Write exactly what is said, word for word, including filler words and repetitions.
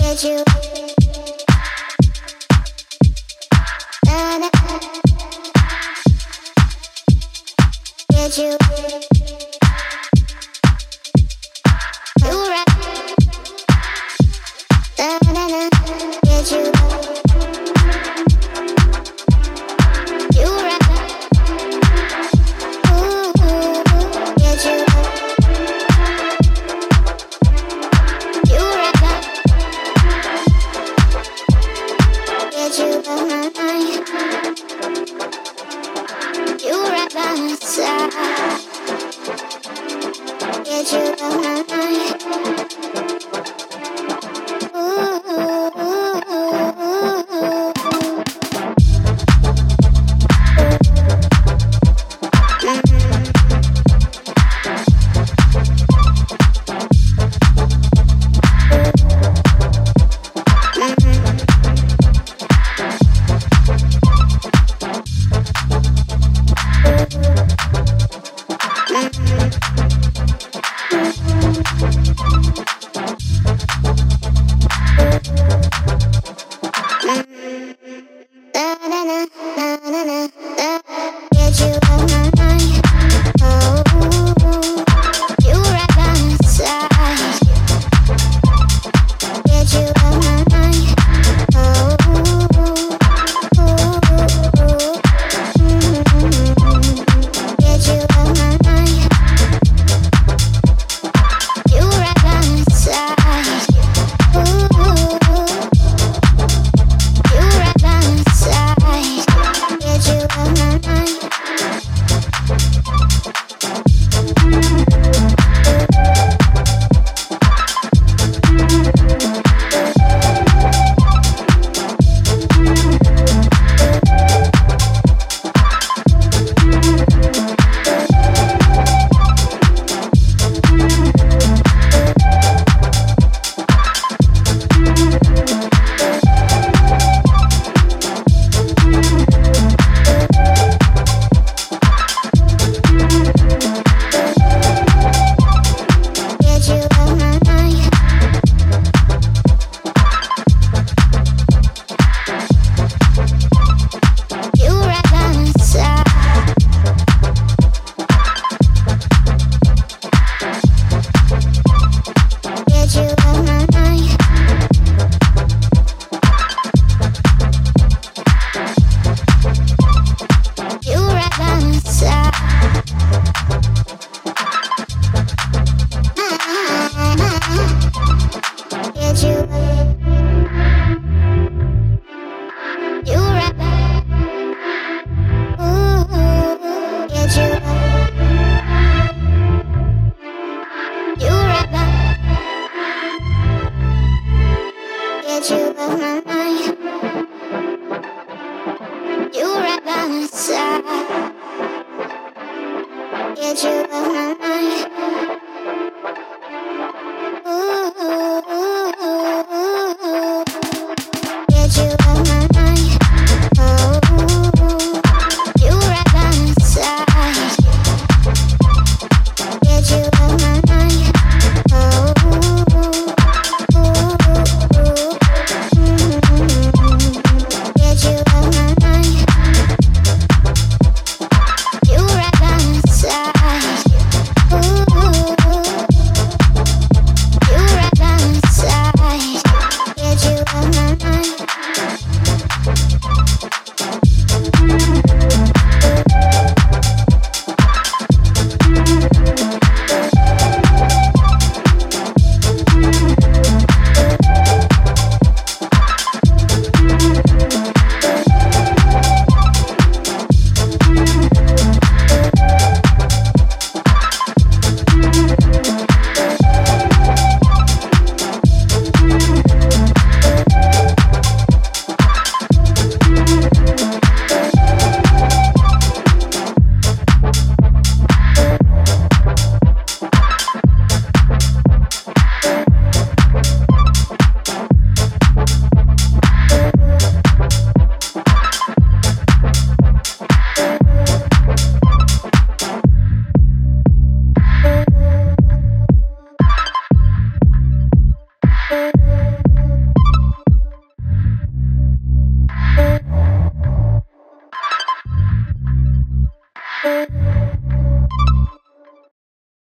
Get you. Na, na. Get you. You right. Na, na, na. Get you. You right. Ooh, get you. You right. Get you by my mind. You right by my side. Get you by my mind. Ooh, ooh, ooh, ooh. Na, na, na, na, na, na, na. Get you by my mind. Oh, you right by my side. Get you by my mind. Oh, get you by my mind. You right by my side. Ooh. You right by my side. Get you by my mind. Get you by my mind. You right by my side. Get you by my mind. You right by my side. Get you. You right. Ooh, get you. You right. Get you by my mind. You right by my side.